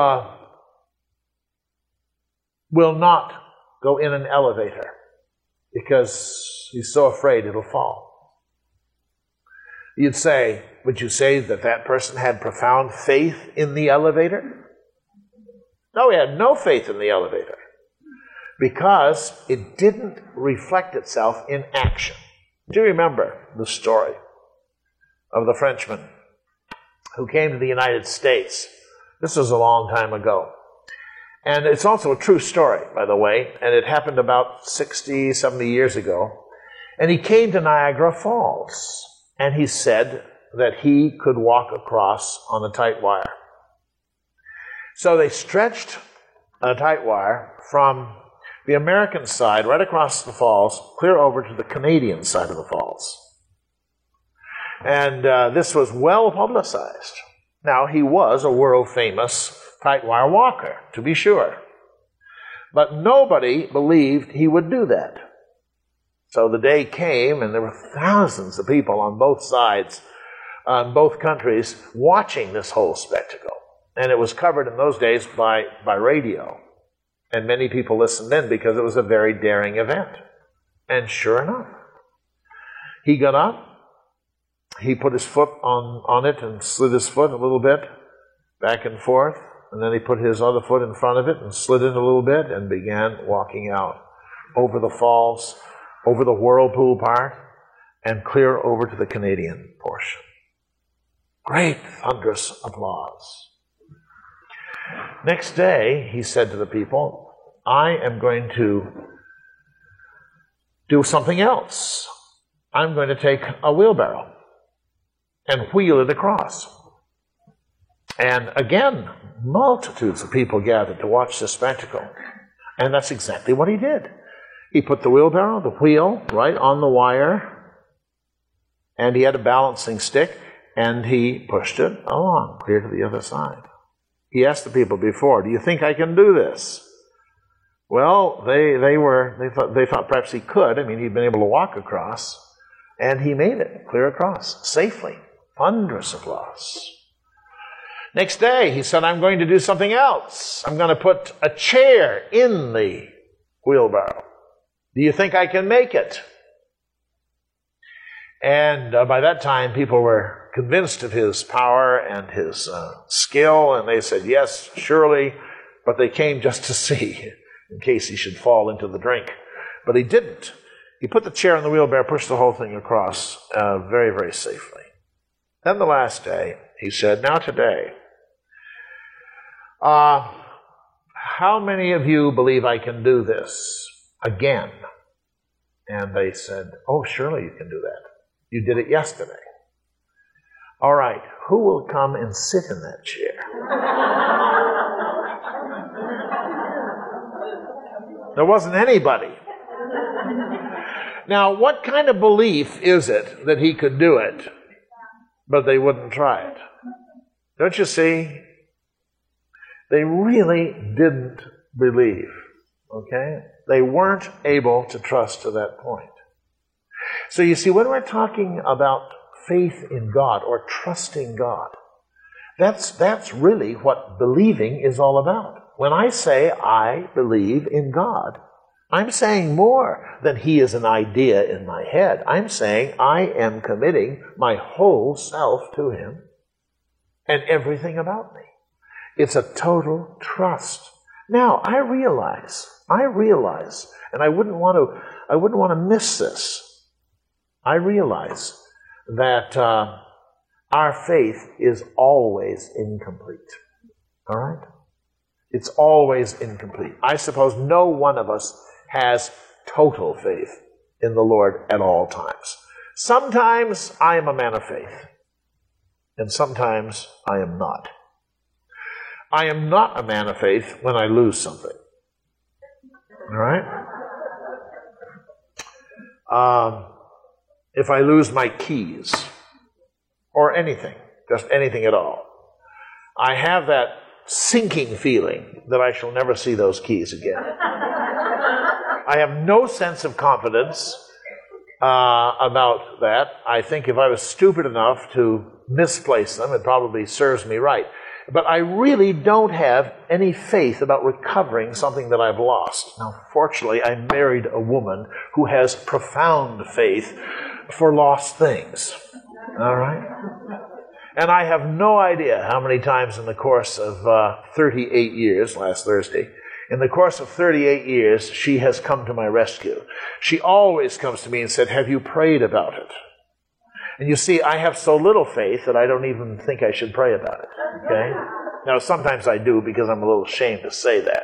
will not go in an elevator because he's so afraid it'll fall? Would you say that that person had profound faith in the elevator? No, he had no faith in the elevator because it didn't reflect itself in action. Do you remember the story of the Frenchman who came to the United States? This was a long time ago. And it's also a true story, by the way, and it happened about 60, 70 years ago. And he came to Niagara Falls, and he said that he could walk across on a tight wire. So they stretched a tight wire from the American side right across the falls, clear over to the Canadian side of the falls. And this was well publicized. Now, he was a world-famous tight wire walker, to be sure. But nobody believed he would do that. So the day came, and there were thousands of people on both sides, on both countries, watching this whole spectacle. And it was covered in those days by radio. And many people listened in because it was a very daring event. And sure enough, he got up, he put his foot on it and slid his foot a little bit back and forth, and then he put his other foot in front of it and slid in a little bit and began walking out over the falls, over the whirlpool part, and clear over to the Canadian portion. Great thunderous applause. Next day, he said to the people, I am going to do something else. I'm going to take a wheelbarrow and wheel it across. And again, multitudes of people gathered to watch this spectacle. And that's exactly what he did. He put the wheelbarrow, the wheel, right on the wire, and he had a balancing stick, and he pushed it along, clear to the other side. He asked the people before, do you think I can do this? Well, they thought perhaps he could. I mean, he'd been able to walk across, and he made it clear across safely. Thunderous applause. Next day, he said, I'm going to do something else. I'm going to put a chair in the wheelbarrow. Do you think I can make it? And by that time, people were convinced of his power and his skill, and they said, yes, surely, but they came just to see, in case he should fall into the drink. But he didn't. He put the chair in the wheelbarrow, pushed the whole thing across very, very safely. Then the last day, he said, now today, how many of you believe I can do this again? And they said, oh, surely you can do that. You did it yesterday. All right, who will come and sit in that chair? There wasn't anybody. Now, what kind of belief is it that he could do it, but they wouldn't try it? Don't you see? They really didn't believe, okay? They weren't able to trust to that point. So you see, when we're talking about faith in God or trusting God, that's really what believing is all about. When I say I believe in God, I'm saying more than He is an idea in my head. I'm saying I am committing my whole self to Him and everything about me. It's a total trust. Now, I realize, and I wouldn't want to miss this. I realize that our faith is always incomplete. All right? It's always incomplete. I suppose no one of us has total faith in the Lord at all times. Sometimes I am a man of faith, and sometimes I am not. I am not a man of faith when I lose something. All right? If I lose my keys, or anything, just anything at all, I have that sinking feeling that I shall never see those keys again. I have no sense of confidence about that. I think if I was stupid enough to misplace them, it probably serves me right. But I really don't have any faith about recovering something that I've lost. Now, fortunately, I married a woman who has profound faith for lost things. All right? And I have no idea how many times in the course of 38 years, last Thursday, in the course of 38 years, she has come to my rescue. She always comes to me and said, have you prayed about it? And you see, I have so little faith that I don't even think I should pray about it. Okay? Now, sometimes I do because I'm a little ashamed to say that.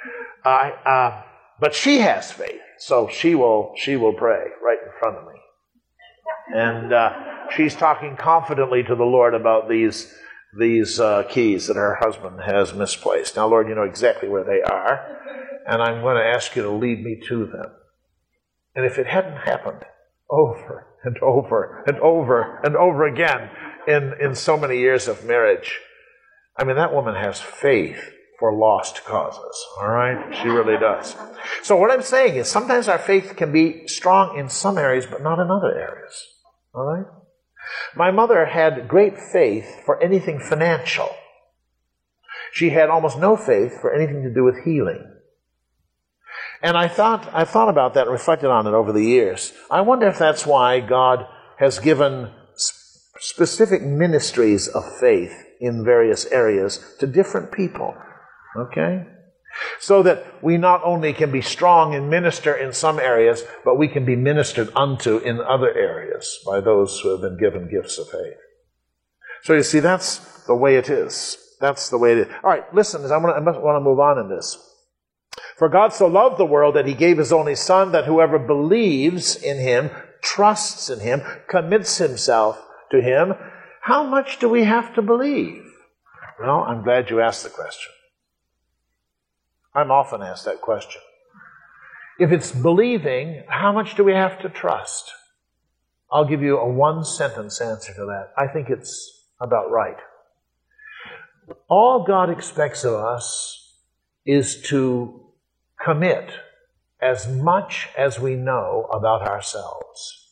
But she has faith, so she will pray right in front of me. And she's talking confidently to the Lord about these keys that her husband has misplaced. Now, Lord, you know exactly where they are, and I'm going to ask you to lead me to them. And if it hadn't happened over and over and over and over again in so many years of marriage, I mean, that woman has faith for lost causes, all right? She really does. So what I'm saying is sometimes our faith can be strong in some areas, but not in other areas, all right? My mother had great faith for anything financial. She had almost no faith for anything to do with healing. And I thought about that and reflected on it over the years. I wonder if that's why God has given specific ministries of faith in various areas to different people. Okay? So that we not only can be strong and minister in some areas, but we can be ministered unto in other areas by those who have been given gifts of faith. So you see, that's the way it is. That's the way it is. All right, listen, I want to move on in this. For God so loved the world that He gave His only Son, that whoever believes in Him, trusts in Him, commits himself to Him. How much do we have to believe? Well, I'm glad you asked the question. I'm often asked that question. If it's believing, how much do we have to trust? I'll give you a one-sentence answer to that. I think it's about right. All God expects of us is to commit as much as we know about ourselves,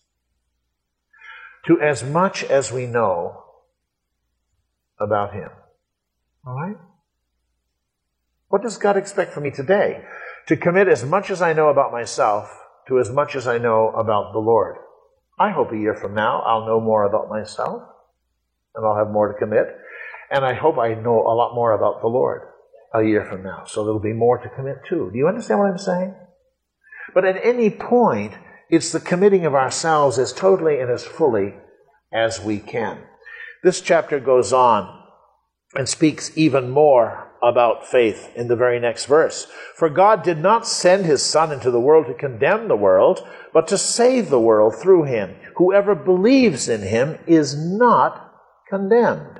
to as much as we know about Him. All right? What does God expect from me today? To commit as much as I know about myself to as much as I know about the Lord. I hope a year from now I'll know more about myself and I'll have more to commit. And I hope I know a lot more about the Lord a year from now. So there'll be more to commit to. Do you understand what I'm saying? But at any point, it's the committing of ourselves as totally and as fully as we can. This chapter goes on and speaks even more about faith in the very next verse. For God did not send His Son into the world to condemn the world, but to save the world through Him. Whoever believes in Him is not condemned.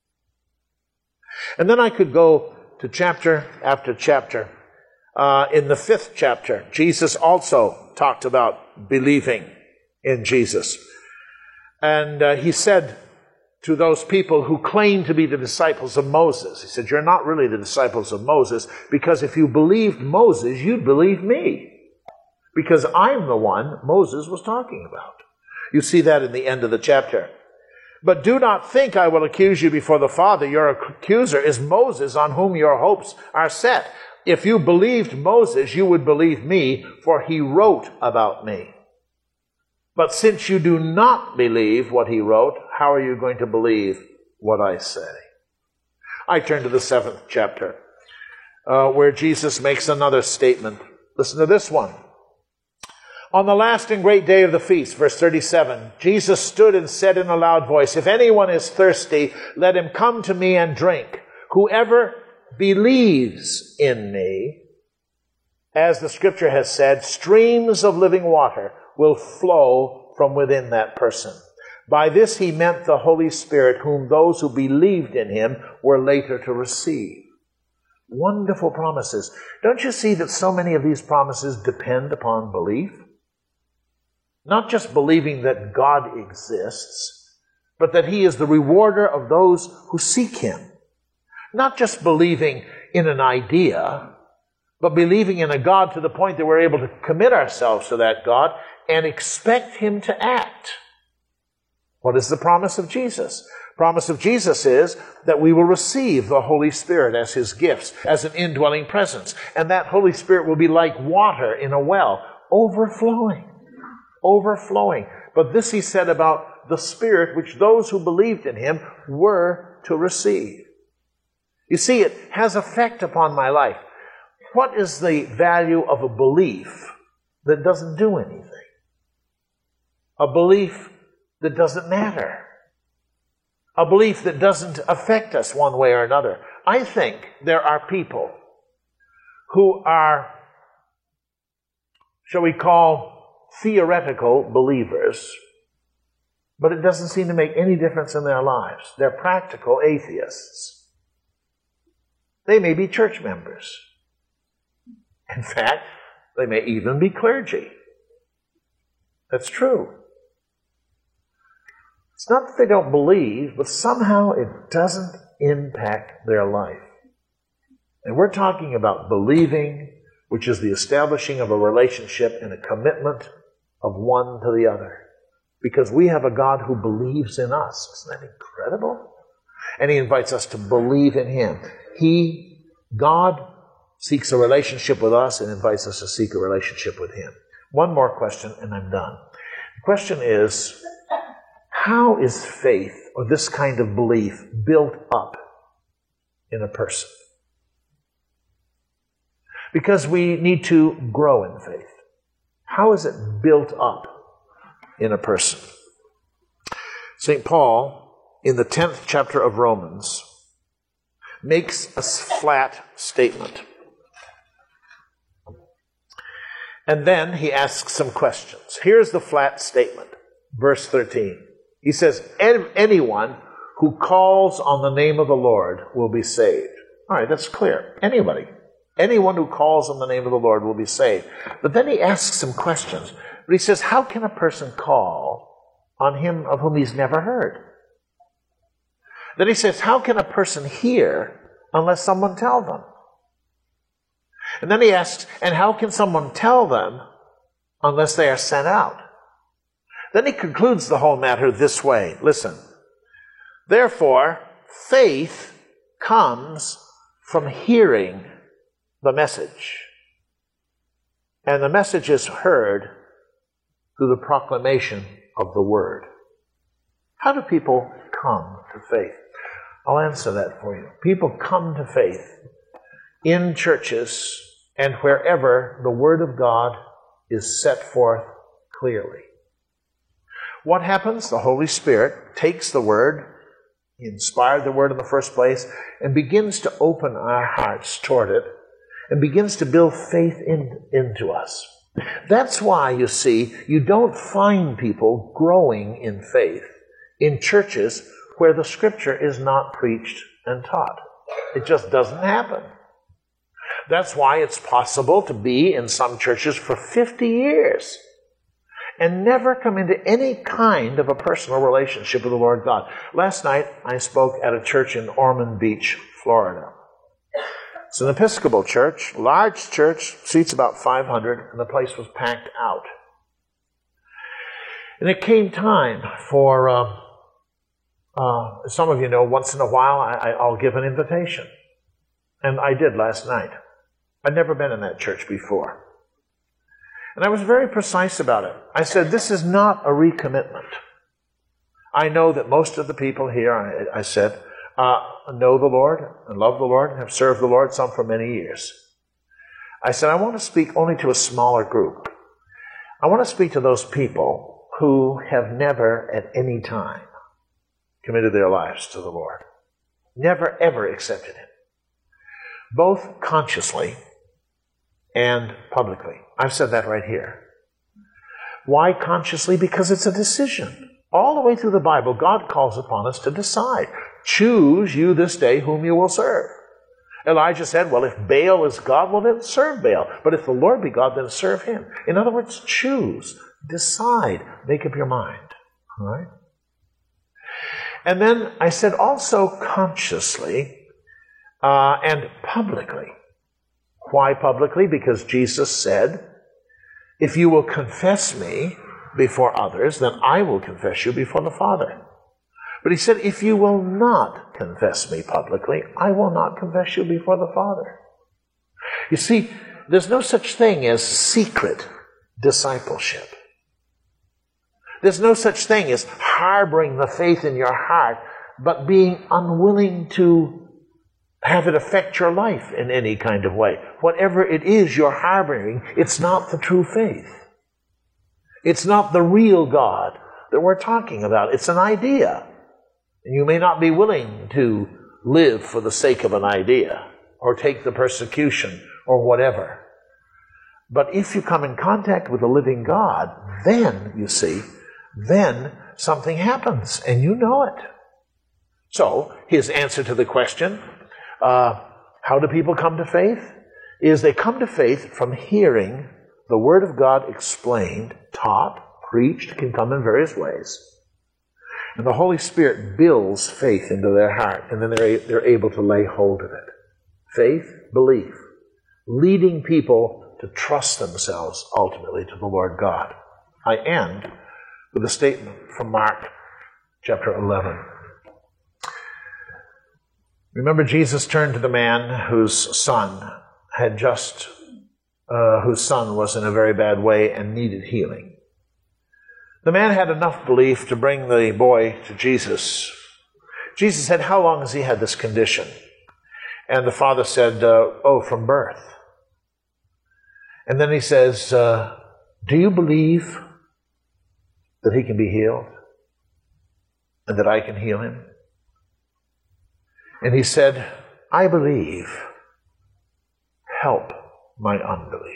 And then I could go to chapter after chapter. In the 5th chapter, Jesus also talked about believing in Jesus. And He said to those people who claim to be the disciples of Moses, He said, you're not really the disciples of Moses, because if you believed Moses, you'd believe me. Because I'm the one Moses was talking about. You see that in the end of the chapter. But do not think I will accuse you before the Father. Your accuser is Moses, on whom your hopes are set. If you believed Moses, you would believe me, for he wrote about me. But since you do not believe what he wrote, how are you going to believe what I say? I turn to the 7th chapter, where Jesus makes another statement. Listen to this one. On the last and great day of the feast, verse 37, Jesus stood and said in a loud voice, if anyone is thirsty, let him come to me and drink. Whoever believes in me, as the scripture has said, streams of living water will flow from within that person. By this he meant the Holy Spirit, whom those who believed in him were later to receive. Wonderful promises. Don't you see that so many of these promises depend upon belief? Not just believing that God exists, but that he is the rewarder of those who seek him. Not just believing in an idea, but believing in a God to the point that we're able to commit ourselves to that God and expect him to act. What is the promise of Jesus? The promise of Jesus is that we will receive the Holy Spirit as his gifts, as an indwelling presence. And that Holy Spirit will be like water in a well, overflowing. Overflowing. But this he said about the Spirit, which those who believed in him were to receive. You see, it has effect upon my life. What is the value of a belief that doesn't do anything? A belief that doesn't matter. A belief that doesn't affect us one way or another. I think there are people who are, shall we call, theoretical believers, but it doesn't seem to make any difference in their lives. They're practical atheists. They may be church members. In fact, they may even be clergy. That's true. It's not that they don't believe, but somehow it doesn't impact their life. And we're talking about believing, which is the establishing of a relationship and a commitment of one to the other. Because we have a God who believes in us. Isn't that incredible? And he invites us to believe in him. God, seeks a relationship with us and invites us to seek a relationship with him. One more question and I'm done. The question is, how is faith, or this kind of belief, built up in a person? Because we need to grow in faith. How is it built up in a person? St. Paul, in the 10th chapter of Romans, makes a flat statement. And then he asks some questions. Here's the flat statement, verse 13. He says, anyone who calls on the name of the Lord will be saved. All right, that's clear. Anybody. Anyone who calls on the name of the Lord will be saved. But then he asks some questions. But he says, how can a person call on him of whom he's never heard? Then he says, how can a person hear unless someone tell them? And then he asks, and how can someone tell them unless they are sent out? Then he concludes the whole matter this way. Listen. Therefore, faith comes from hearing the message. And the message is heard through the proclamation of the word. How do people come to faith? I'll answer that for you. People come to faith in churches and wherever the word of God is set forth clearly. What happens? The Holy Spirit takes the word, He inspired the word in the first place, and begins to open our hearts toward it, and begins to build faith into us. That's why, you see, you don't find people growing in faith in churches where the Scripture is not preached and taught. It just doesn't happen. That's why it's possible to be in some churches for 50 years and never come into any kind of a personal relationship with the Lord God. Last night, I spoke at a church in Ormond Beach, Florida. It's an Episcopal church, large church, seats about 500, and the place was packed out. And it came time for, some of you know, once in a while I'll give an invitation. And I did last night. I'd never been in that church before. And I was very precise about it. I said, this is not a recommitment. I know that most of the people here, I said, know the Lord and love the Lord and have served the Lord, some for many years. I said, I want to speak only to a smaller group. I want to speak to those people who have never at any time committed their lives to the Lord. Never, ever accepted Him. Both consciously and publicly. I've said that right here. Why consciously? Because it's a decision. All the way through the Bible, God calls upon us to decide. Choose you this day whom you will serve. Elijah said, well, if Baal is God, well, then serve Baal. But if the Lord be God, then serve Him. In other words, choose, decide, make up your mind. All right? And then I said also consciously and publicly. Why publicly? Because Jesus said, if you will confess me before others, then I will confess you before the Father. But He said, if you will not confess me publicly, I will not confess you before the Father. You see, there's no such thing as secret discipleship. There's no such thing as harboring the faith in your heart, but being unwilling to have it affect your life in any kind of way. Whatever it is you're harboring, it's not the true faith. It's not the real God that we're talking about. It's an idea. And you may not be willing to live for the sake of an idea or take the persecution or whatever. But if you come in contact with the living God, then, you see, then something happens and you know it. So, his answer to the question, how do people come to faith? Is they come to faith from hearing the Word of God explained, taught, preached, can come in various ways. And the Holy Spirit builds faith into their heart, and then they're able to lay hold of it. Faith, belief, leading people to trust themselves ultimately to the Lord God. I end with a statement from Mark chapter 11. Remember, Jesus turned to the man whose son was in a very bad way and needed healing. The man had enough belief to bring the boy to Jesus. Jesus said, how long has he had this condition? And the father said, from birth. And then he says, do you believe that he can be healed? And that I can heal him? And he said, I believe. Help my unbelief.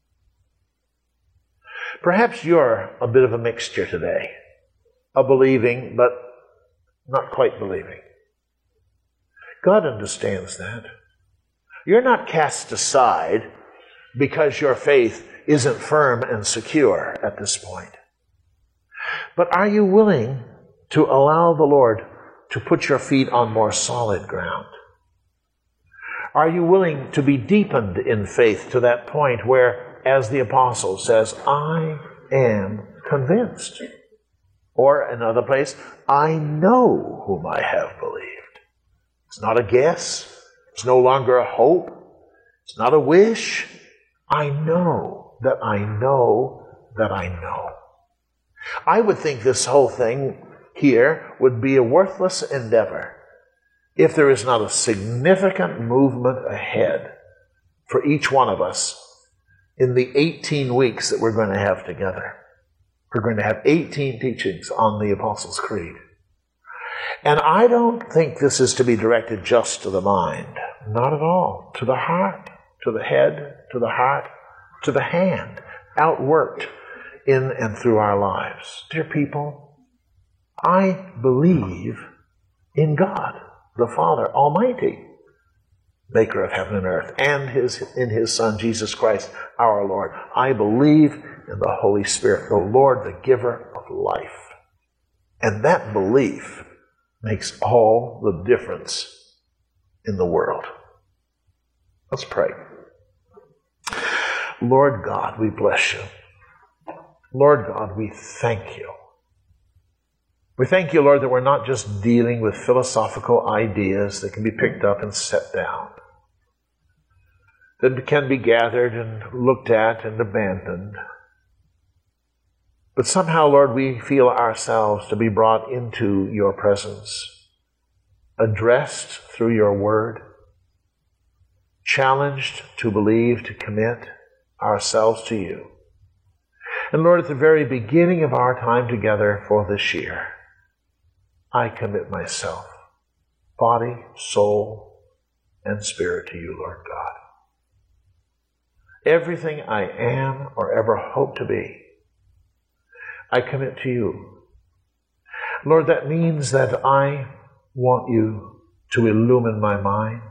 Perhaps you're a bit of a mixture today. A believing, but not quite believing. God understands that. You're not cast aside because your faith isn't firm and secure at this point. But are you willing to allow the Lord to put your feet on more solid ground? Are you willing to be deepened in faith to that point where, as the apostle says, I am convinced? Or another place, I know whom I have believed. It's not a guess. It's no longer a hope. It's not a wish. I know that I know that I know. I would think this whole thing here would be a worthless endeavor if there is not a significant movement ahead for each one of us in the 18 weeks that we're going to have together. We're going to have 18 teachings on the Apostles' Creed. And I don't think this is to be directed just to the mind. Not at all. To the heart, to the head, to the heart, to the hand, outworked in and through our lives. Dear people, I believe in God, the Father Almighty, maker of heaven and earth, and in His Son, Jesus Christ, our Lord. I believe in the Holy Spirit, the Lord, the giver of life. And that belief makes all the difference in the world. Let's pray. Lord God, we bless you. Lord God, we thank you. We thank you, Lord, that we're not just dealing with philosophical ideas that can be picked up and set down, that can be gathered and looked at and abandoned. But somehow, Lord, we feel ourselves to be brought into your presence, addressed through your word, challenged to believe, to commit ourselves to you. And Lord, at the very beginning of our time together for this year, I commit myself, body, soul, and spirit to you, Lord God. Everything I am or ever hope to be, I commit to you. Lord, that means that I want you to illumine my mind,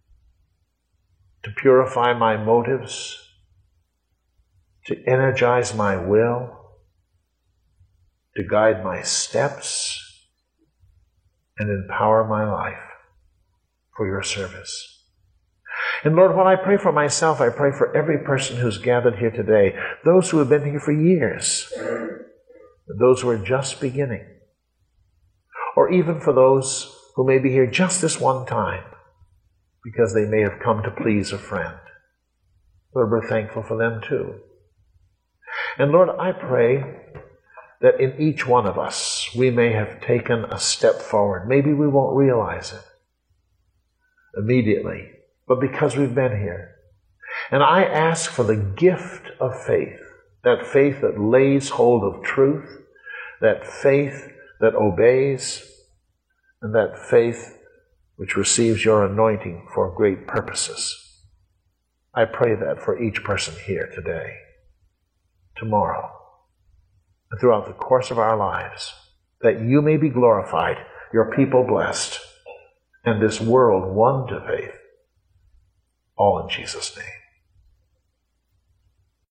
to purify my motives, to energize my will, to guide my steps, and empower my life for your service. And Lord, when I pray for myself, I pray for every person who's gathered here today, those who have been here for years, those who are just beginning, or even for those who may be here just this one time because they may have come to please a friend. Lord, we're thankful for them too. And Lord, I pray that in each one of us we may have taken a step forward. Maybe we won't realize it immediately, but because we've been here. And I ask for the gift of faith, that faith that lays hold of truth, that faith that obeys, and that faith which receives your anointing for great purposes. I pray that for each person here today, tomorrow, and throughout the course of our lives, that you may be glorified, your people blessed, and this world won to faith. All in Jesus' name.